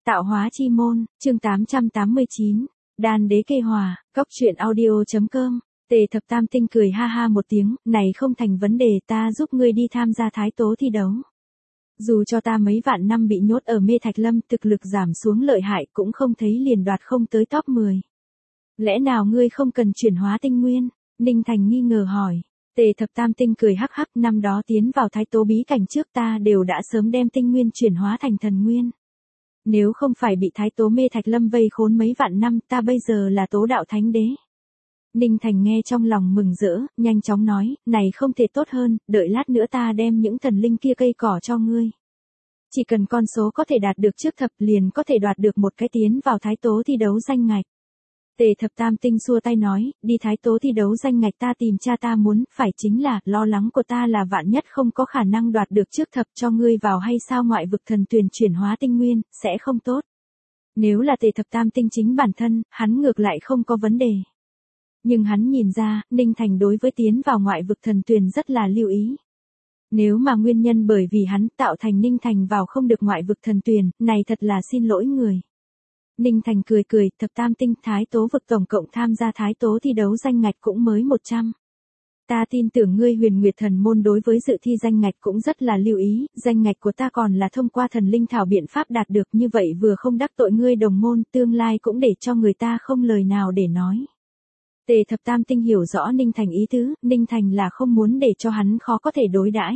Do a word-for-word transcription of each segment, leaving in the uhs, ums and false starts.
Tạo hóa chi môn, chương tám trăm tám mươi chín, đan đế kê hòa, cóc truyện audio.com, Tề Thập Tam Tinh cười ha ha một tiếng, này không thành vấn đề, ta giúp ngươi đi tham gia thái tố thi đấu. Dù cho ta mấy vạn năm bị nhốt ở mê thạch lâm, thực lực giảm xuống lợi hại cũng không thấy liền đoạt không tới top mười. Lẽ nào ngươi không cần chuyển hóa tinh nguyên? Ninh Thành nghi ngờ hỏi. Tề Thập Tam Tinh cười hắc hắc, năm đó tiến vào thái tố bí cảnh trước ta đều đã sớm đem tinh nguyên chuyển hóa thành thần nguyên. Nếu không phải bị thái tố mê thạch lâm vây khốn mấy vạn năm, ta bây giờ là tố đạo thánh đế. Ninh Thành nghe trong lòng mừng rỡ, nhanh chóng nói, này không thể tốt hơn, đợi lát nữa ta đem những thần linh kia cây cỏ cho ngươi. Chỉ cần con số có thể đạt được trước thập liền có thể đoạt được một cái tiến vào thái tố thi đấu danh ngạch. Tề Thập Tam Tinh xua tay nói, đi thái tố thi đấu danh ngạch ta tìm cha ta muốn, phải chính là, lo lắng của ta là vạn nhất không có khả năng đoạt được trước thập cho ngươi vào hay sao ngoại vực thần tuyền chuyển hóa tinh nguyên, sẽ không tốt. Nếu là Tề Thập Tam Tinh chính bản thân, hắn ngược lại không có vấn đề. Nhưng hắn nhìn ra, Ninh Thành đối với tiến vào ngoại vực thần tuyền rất là lưu ý. Nếu mà nguyên nhân bởi vì hắn tạo thành Ninh Thành vào không được ngoại vực thần tuyền, này thật là xin lỗi người. Ninh Thành cười cười, Thập Tam Tinh thái tố vực tổng cộng tham gia thái tố thi đấu danh ngạch cũng mới một trăm. Ta tin tưởng ngươi Huyền Nguyệt Thần môn đối với dự thi danh ngạch cũng rất là lưu ý, danh ngạch của ta còn là thông qua thần linh thảo biện pháp đạt được, như vậy vừa không đắc tội ngươi đồng môn, tương lai cũng để cho người ta không lời nào để nói. Tề Thập Tam Tinh hiểu rõ Ninh Thành ý tứ, Ninh Thành là không muốn để cho hắn khó có thể đối đãi.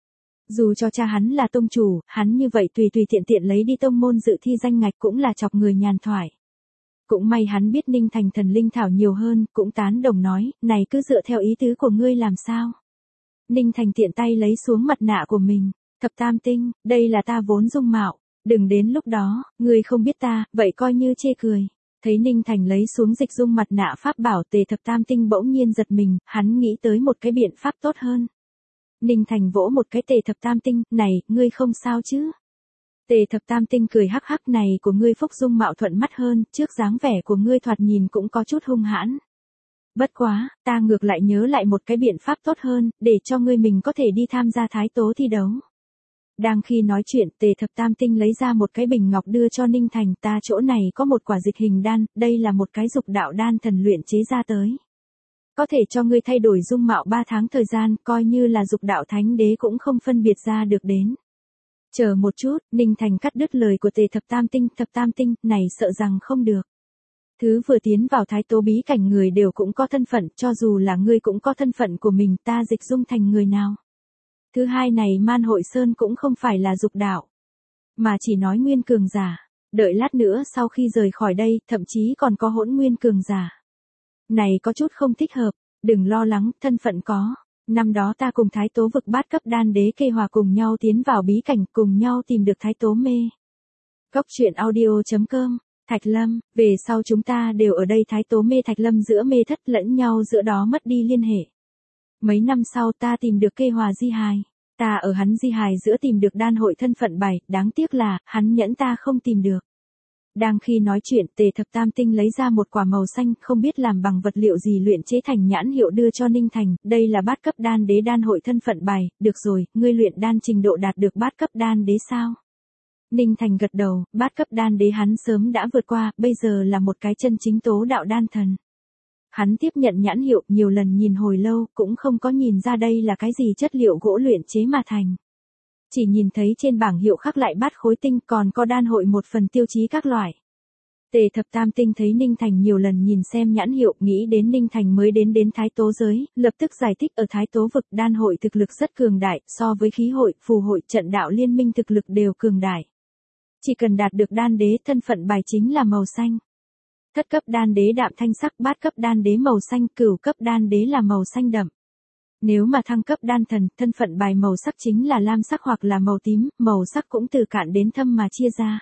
Dù cho cha hắn là tông chủ, hắn như vậy tùy tùy tiện tiện lấy đi tông môn dự thi danh ngạch cũng là chọc người nhàn thoại. Cũng may hắn biết Ninh Thành thần linh thảo nhiều hơn, cũng tán đồng nói, này cứ dựa theo ý tứ của ngươi làm sao. Ninh Thành tiện tay lấy xuống mặt nạ của mình, Thập Tam Tinh, đây là ta vốn dung mạo, đừng đến lúc đó, ngươi không biết ta, vậy coi như chê cười. Thấy Ninh Thành lấy xuống dịch dung mặt nạ pháp bảo, Tề Thập Tam Tinh bỗng nhiên giật mình, hắn nghĩ tới một cái biện pháp tốt hơn. Ninh Thành vỗ một cái Tề Thập Tam Tinh, này, ngươi không sao chứ? Tề Thập Tam Tinh cười hắc hắc, này của ngươi phúc dung mạo thuận mắt hơn, trước dáng vẻ của ngươi thoạt nhìn cũng có chút hung hãn. Bất quá, ta ngược lại nhớ lại một cái biện pháp tốt hơn, để cho ngươi mình có thể đi tham gia thái tố thi đấu. Đang khi nói chuyện, Tề Thập Tam Tinh lấy ra một cái bình ngọc đưa cho Ninh Thành, ta chỗ này có một quả dịch hình đan, đây là một cái dục đạo đan thần luyện chế ra tới. Có thể cho ngươi thay đổi dung mạo ba tháng thời gian, coi như là dục đạo thánh đế cũng không phân biệt ra được đến. Chờ một chút, Ninh Thành cắt đứt lời của Tề Thập Tam Tinh, Thập Tam Tinh, này sợ rằng không được. Thứ vừa tiến vào thái tố bí cảnh người đều cũng có thân phận, cho dù là ngươi cũng có thân phận của mình, ta dịch dung thành người nào. Thứ hai này Man Hội Sơn cũng không phải là dục đạo, mà chỉ nói nguyên cường giả. Đợi lát nữa sau khi rời khỏi đây, thậm chí còn có hỗn nguyên cường giả. Này có chút không thích hợp, đừng lo lắng, thân phận có. Năm đó ta cùng thái tố vực bát cấp đan đế kê hòa cùng nhau tiến vào bí cảnh, cùng nhau tìm được thái tố mê. Cóc truyện audio.com, Thạch Lâm, về sau chúng ta đều ở đây thái tố mê thạch lâm giữa mê thất lẫn nhau giữa đó mất đi liên hệ. Mấy năm sau ta tìm được kê hòa di hài. Ta ở hắn di hài giữa tìm được đan hội thân phận bảy, đáng tiếc là, hắn nhẫn ta không tìm được. Đang khi nói chuyện, Tề Thập Tam Tinh lấy ra một quả màu xanh, không biết làm bằng vật liệu gì luyện chế thành nhãn hiệu đưa cho Ninh Thành, đây là bát cấp đan đế đan hội thân phận bài, được rồi, ngươi luyện đan trình độ đạt được bát cấp đan đế sao? Ninh Thành gật đầu, bát cấp đan đế hắn sớm đã vượt qua, bây giờ là một cái chân chính tố đạo đan thần. Hắn tiếp nhận nhãn hiệu, nhiều lần nhìn hồi lâu, cũng không có nhìn ra đây là cái gì chất liệu gỗ luyện chế mà thành. Chỉ nhìn thấy trên bảng hiệu khắc lại bát khối tinh, còn có đan hội một phần tiêu chí các loại. Tề Thập Tam Tinh thấy Ninh Thành nhiều lần nhìn xem nhãn hiệu, nghĩ đến Ninh Thành mới đến đến thái tố giới, lập tức giải thích ở thái tố vực đan hội thực lực rất cường đại, so với khí hội, phù hội, trận đạo liên minh thực lực đều cường đại. Chỉ cần đạt được đan đế, thân phận bài chính là màu xanh. Thất cấp đan đế đạm thanh sắc, bát cấp đan đế màu xanh, cửu cấp đan đế là màu xanh đậm. Nếu mà thăng cấp đan thần, thân phận bài màu sắc chính là lam sắc hoặc là màu tím, màu sắc cũng từ cạn đến thâm mà chia ra.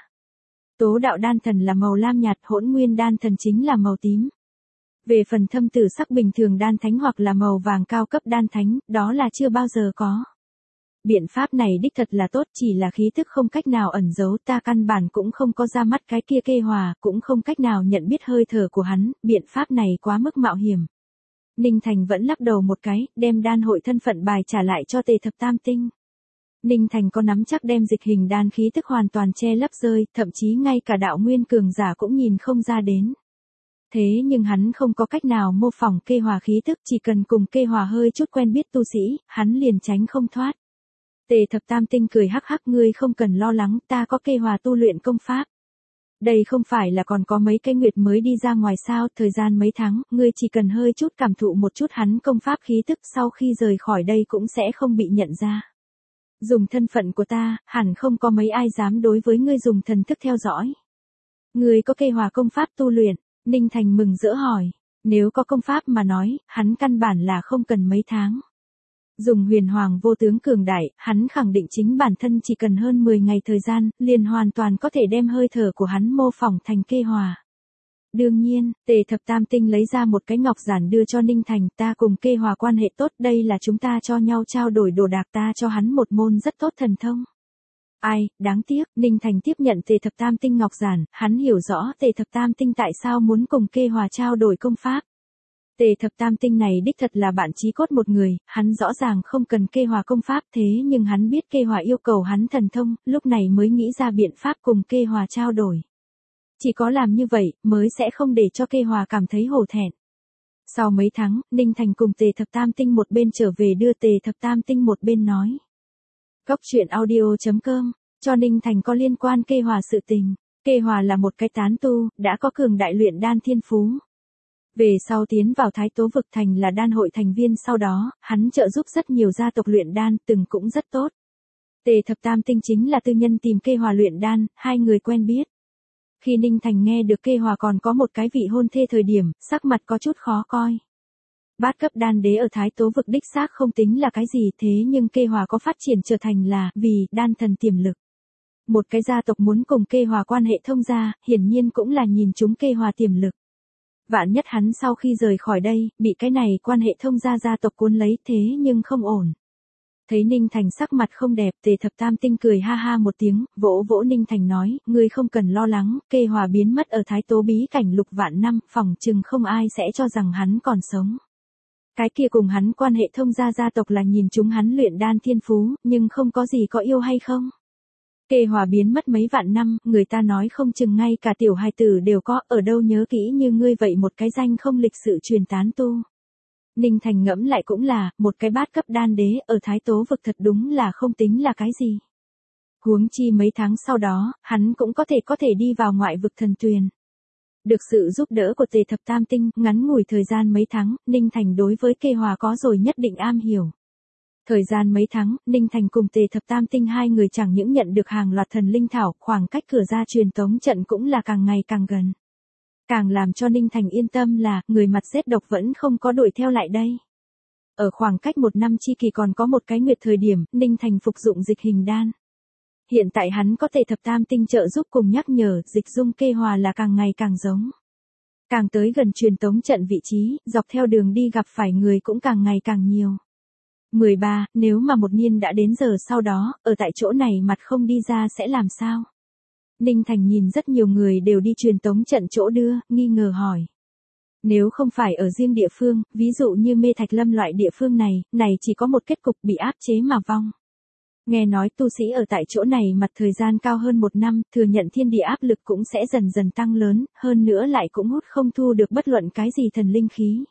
Tố đạo đan thần là màu lam nhạt, hỗn nguyên đan thần chính là màu tím. Về phần thâm tử sắc bình thường đan thánh hoặc là màu vàng cao cấp đan thánh, đó là chưa bao giờ có. Biện pháp này đích thật là tốt, chỉ là khí tức không cách nào ẩn giấu, ta căn bản cũng không có ra mắt cái kia kê hòa, cũng không cách nào nhận biết hơi thở của hắn, biện pháp này quá mức mạo hiểm. Ninh Thành vẫn lắc đầu một cái, đem đan hội thân phận bài trả lại cho Tề Thập Tam Tinh. Ninh Thành có nắm chắc đem dịch hình đan khí tức hoàn toàn che lấp rơi, thậm chí ngay cả đạo nguyên cường giả cũng nhìn không ra đến. Thế nhưng hắn không có cách nào mô phỏng kê hòa khí tức, chỉ cần cùng kê hòa hơi chút quen biết tu sĩ, hắn liền tránh không thoát. Tề thập tam tinh cười hắc hắc, ngươi không cần lo lắng, ta có kê hòa tu luyện công pháp. Đây không phải là còn có mấy cái nguyệt mới đi ra ngoài sao, thời gian mấy tháng, ngươi chỉ cần hơi chút cảm thụ một chút hắn công pháp khí tức, sau khi rời khỏi đây cũng sẽ không bị nhận ra. Dùng thân phận của ta, hẳn không có mấy ai dám đối với ngươi dùng thần thức theo dõi. Ngươi có kê hòa công pháp tu luyện? Ninh Thành mừng rỡ hỏi. Nếu có công pháp mà nói, hắn căn bản là không cần mấy tháng. Dùng huyền hoàng vô tướng cường đại, hắn khẳng định chính bản thân chỉ cần hơn mười ngày thời gian, liền hoàn toàn có thể đem hơi thở của hắn mô phỏng thành kê hòa. Đương nhiên, Tề thập tam tinh lấy ra một cái ngọc giản đưa cho Ninh Thành, ta cùng kê hòa quan hệ tốt, đây là chúng ta cho nhau trao đổi đồ đạc, ta cho hắn một môn rất tốt thần thông. Ai, đáng tiếc, Ninh Thành tiếp nhận Tề thập tam tinh ngọc giản, hắn hiểu rõ Tề thập tam tinh tại sao muốn cùng kê hòa trao đổi công pháp. Tề thập tam tinh này đích thật là bạn chí cốt một người, hắn rõ ràng không cần kê hòa công pháp, thế nhưng hắn biết kê hòa yêu cầu hắn thần thông, lúc này mới nghĩ ra biện pháp cùng kê hòa trao đổi. Chỉ có làm như vậy, mới sẽ không để cho kê hòa cảm thấy hổ thẹn. Sau mấy tháng, Ninh Thành cùng Tề thập tam tinh một bên trở về đưa Tề thập tam tinh một bên nói. Cốc truyện audio chấm com, cho Ninh Thành có liên quan kê hòa sự tình. Kê hòa là một cái tán tu, đã có cường đại luyện đan thiên phú. Về sau tiến vào Thái Tố vực thành là đan hội thành viên, sau đó, hắn trợ giúp rất nhiều gia tộc luyện đan, từng cũng rất tốt. Tề thập tam tinh chính là tư nhân tìm kê hòa luyện đan, hai người quen biết. Khi Ninh Thành nghe được kê hòa còn có một cái vị hôn thê thời điểm, sắc mặt có chút khó coi. Bát cấp đan đế ở Thái Tố vực đích xác không tính là cái gì, thế nhưng kê hòa có phát triển trở thành là vì đan thần tiềm lực. Một cái gia tộc muốn cùng kê hòa quan hệ thông gia, hiển nhiên cũng là nhìn chúng kê hòa tiềm lực. Vạn nhất hắn sau khi rời khỏi đây, bị cái này quan hệ thông gia gia tộc cuốn lấy, thế nhưng không ổn. Thấy Ninh Thành sắc mặt không đẹp, Tề thập tam tinh cười ha ha một tiếng, vỗ vỗ Ninh Thành nói, ngươi không cần lo lắng, kê hòa biến mất ở Thái Tố bí cảnh lục vạn năm, phỏng chừng không ai sẽ cho rằng hắn còn sống. Cái kia cùng hắn quan hệ thông gia gia tộc là nhìn chúng hắn luyện đan thiên phú, nhưng không có gì có yêu hay không. Kê hòa biến mất mấy vạn năm, người ta nói không chừng ngay cả tiểu hài tử đều có, ở đâu nhớ kỹ như ngươi vậy một cái danh không lịch sự truyền tán tu. Ninh Thành ngẫm lại cũng là, một cái bát cấp đan đế ở Thái Tố vực thật đúng là không tính là cái gì. Huống chi mấy tháng sau đó, hắn cũng có thể có thể đi vào ngoại vực thần tuyền. Được sự giúp đỡ của Tề thập tam tinh, ngắn ngủi thời gian mấy tháng, Ninh Thành đối với kê hòa có rồi nhất định am hiểu. Thời gian mấy tháng, Ninh Thành cùng Tề thập tam tinh hai người chẳng những nhận được hàng loạt thần linh thảo, khoảng cách cửa ra truyền tống trận cũng là càng ngày càng gần. Càng làm cho Ninh Thành yên tâm là, người mặt rết độc vẫn không có đuổi theo lại đây. Ở khoảng cách một năm chi kỳ còn có một cái nguyệt thời điểm, Ninh Thành phục dụng dịch hình đan. Hiện tại hắn có Tề thập tam tinh trợ giúp cùng nhắc nhở, dịch dung kê hòa là càng ngày càng giống. Càng tới gần truyền tống trận vị trí, dọc theo đường đi gặp phải người cũng càng ngày càng nhiều. mười ba, nếu mà một niên đã đến giờ sau đó, ở tại chỗ này mặt không đi ra sẽ làm sao? Ninh Thành nhìn rất nhiều người đều đi truyền tống trận chỗ đưa, nghi ngờ hỏi. Nếu không phải ở riêng địa phương, ví dụ như Mê Thạch Lâm loại địa phương này, này chỉ có một kết cục bị áp chế mà vong. Nghe nói tu sĩ ở tại chỗ này mặt thời gian cao hơn một năm, thừa nhận thiên địa áp lực cũng sẽ dần dần tăng lớn, hơn nữa lại cũng hút không thu được bất luận cái gì thần linh khí.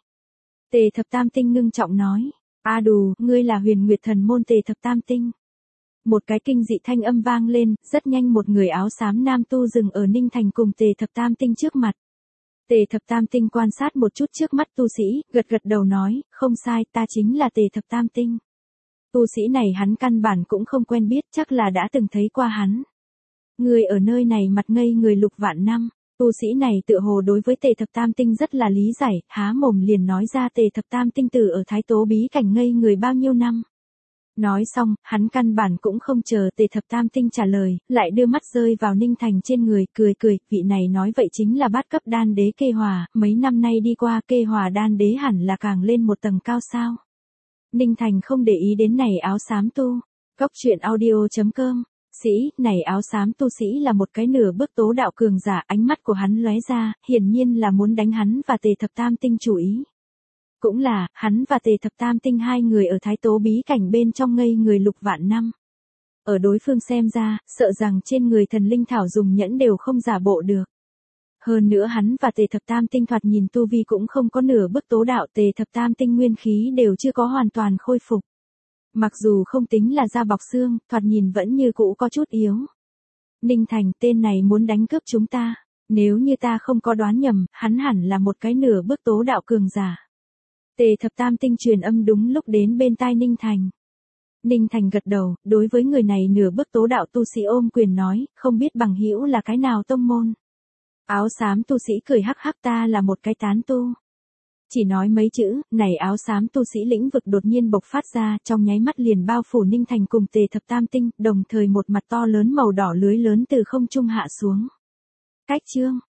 Tề thập tam tinh ngưng trọng nói. A đù, ngươi là Huyền Nguyệt thần môn Tề thập tam tinh. Một cái kinh dị thanh âm vang lên, rất nhanh một người áo xám nam tu dừng ở Ninh Thành cùng Tề thập tam tinh trước mặt. Tề thập tam tinh quan sát một chút trước mắt tu sĩ, gật gật đầu nói, không sai, ta chính là Tề thập tam tinh. Tu sĩ này hắn căn bản cũng không quen biết, chắc là đã từng thấy qua hắn. Người ở nơi này mặt ngây người lục vạn năm. Tu sĩ này tựa hồ đối với Tề thập tam tinh rất là lý giải, há mồm liền nói ra Tề thập tam tinh tử ở Thái Tố bí cảnh ngây người bao nhiêu năm. Nói xong, hắn căn bản cũng không chờ Tề thập tam tinh trả lời, lại đưa mắt rơi vào Ninh Thành trên người, cười cười, vị này nói vậy chính là bát cấp đan đế kê hòa, mấy năm nay đi qua kê hòa đan đế hẳn là càng lên một tầng cao sao. Ninh Thành không để ý đến này áo xám tu. Cốc truyện audio chấm com. Sĩ, này áo xám tu sĩ là một cái nửa bước tố đạo cường giả, ánh mắt của hắn lóe ra, hiển nhiên là muốn đánh hắn và Tề thập tam tinh chủ ý. Cũng là, hắn và Tề thập tam tinh hai người ở Thái Tố bí cảnh bên trong ngây người lục vạn năm. Ở đối phương xem ra, sợ rằng trên người thần linh thảo dùng nhẫn đều không giả bộ được. Hơn nữa hắn và Tề Thập Tam Tinh thoạt nhìn tu vi cũng không có nửa bước tố đạo, Tề Thập Tam Tinh nguyên khí đều chưa có hoàn toàn khôi phục. Mặc dù không tính là da bọc xương, thoạt nhìn vẫn như cũ có chút yếu. Ninh Thành, tên này muốn đánh cướp chúng ta. Nếu như ta không có đoán nhầm, hắn hẳn là một cái nửa bước tố đạo cường giả. Tề Thập Tam Tinh truyền âm đúng lúc đến bên tai Ninh Thành. Ninh Thành gật đầu, đối với người này nửa bước tố đạo tu sĩ ôm quyền nói, không biết bằng hữu là cái nào tông môn. Áo xám tu sĩ cười hắc hắc, ta là một cái tán tu. Chỉ nói mấy chữ, này áo xám tu sĩ lĩnh vực đột nhiên bộc phát ra, trong nháy mắt liền bao phủ Ninh Thành cùng Tề Thập Tam Tinh, đồng thời một mặt to lớn màu đỏ lưới lớn từ không trung hạ xuống. Cách chương